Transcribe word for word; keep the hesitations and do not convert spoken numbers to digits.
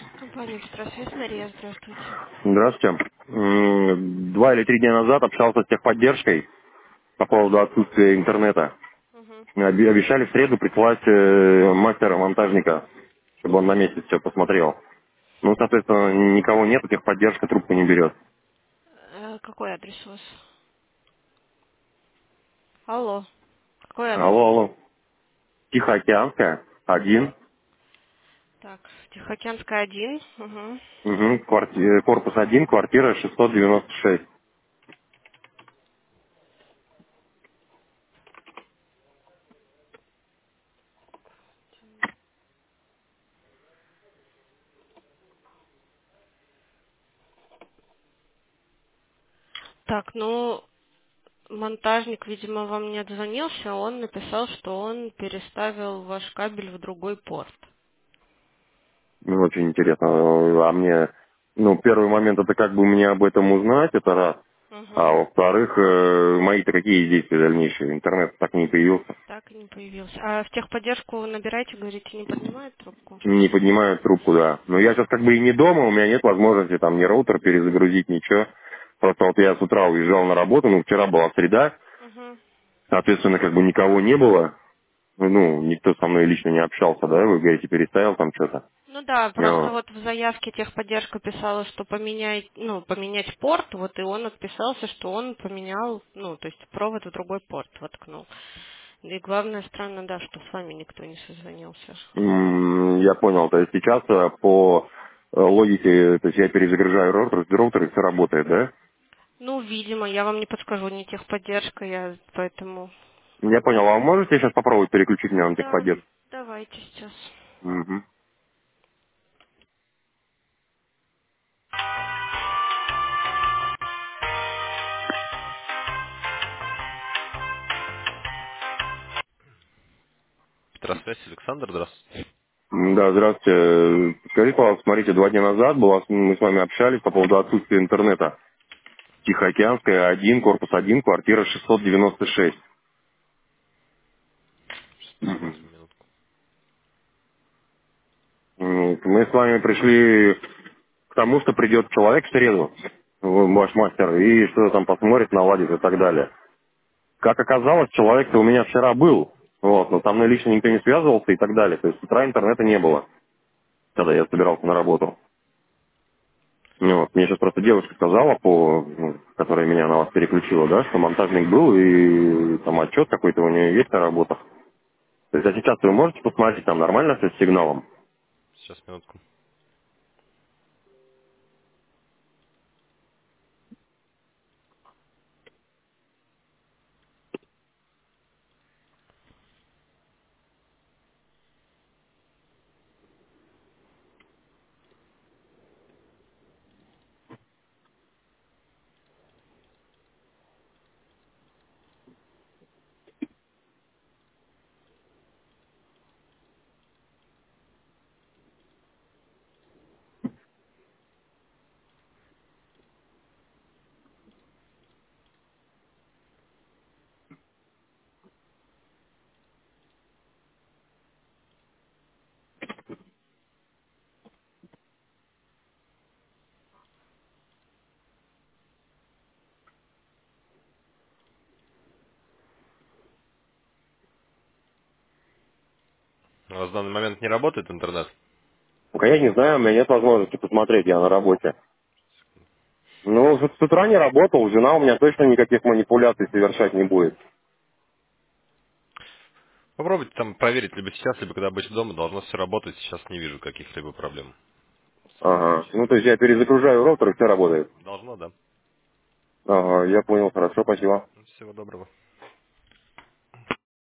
Компания «Петросвязь», Мария, здравствуйте. Здравствуйте. М, Два или три дня назад общался с техподдержкой по поводу отсутствия интернета. Мгм. Оби- Обещали в среду прислать э, мастера-монтажника, чтобы он на месте все посмотрел. Ну, соответственно, никого нет, техподдержка трубку не берет. Э, какой адрес у вас? Алло. Какой адрес? Алло, алло. Тихоокеанская, один. Так, Тихоокеанская, один. Угу. Угу, кварти- корпус один, квартира шестьсот девяносто шесть. Так, ну, монтажник, видимо, вам не отзвонился. Он написал, что он переставил ваш кабель в другой порт. Ну, очень интересно. А мне, ну, первый момент это как бы мне об этом узнать, это раз. А Угу. во-вторых, э, мои-то какие действия дальнейшие? Интернет так и не появился. Так и не появился. А в техподдержку набираете, говорите, не поднимает трубку? Не поднимают трубку, да. Но я сейчас как бы и не дома, у меня нет возможности там ни роутер перезагрузить, ничего. Просто вот я с утра уезжал на работу, ну, вчера была среда, Угу. соответственно, как бы никого не было. Ну, никто со мной лично не общался, да, вы говорите, переставил там что-то. Ну да, просто Вот. вот в заявке техподдержка писала, что поменять, ну, поменять порт, вот и он отписался, что он поменял, ну, то есть провод в другой порт воткнул. И главное, странно, да, что с вами никто не созвонился. М, Я понял, то есть сейчас э, по э, логике, то есть я перезагружаю роутер, роутер и все работает, да? Ну, видимо, я вам не подскажу, не техподдержка, я поэтому... Я понял, а вы можете сейчас попробовать переключить меня на Да, техподдержку? давайте сейчас. Мгм. Петросвязь, Александр, здравствуйте. М, Да, здравствуйте. Скажите, пожалуйста, смотрите, два дня назад была, мы с вами общались по поводу отсутствия интернета. Тихоокеанская, один, корпус один, квартира шестьсот девяносто шесть. Сейчас Мгм. посмотрим минутку. М, Мы с вами пришли к тому, что придет человек в среду, в- ваш мастер, и что-то там посмотрит, наладит и так далее. Как оказалось, человек-то у меня вчера был, вот, но там лично никто не связывался и так далее. То есть с утра интернета не было, когда я собирался на работу. Ну, вот. Мне сейчас просто девушка сказала, по, ну, которая меня на вас переключила, да, что монтажник был, и там отчет какой-то у нее есть на работах. То есть, а сейчас вы можете посмотреть, там нормально все с сигналом? Сейчас минутку. У вас в данный момент не работает интернет? Ну, я не знаю, у меня нет возможности посмотреть, я на работе. Ну, с с утра не работал, жена у меня точно никаких манипуляций совершать не будет. Попробуйте там проверить либо сейчас, либо когда будете дома, должно все работать. Сейчас не вижу каких-либо проблем с этим Ага. Ну, случаем. то есть я перезагружаю роутер, и все работает. Должно, да. Ага, я понял, хорошо, спасибо. Всего доброго.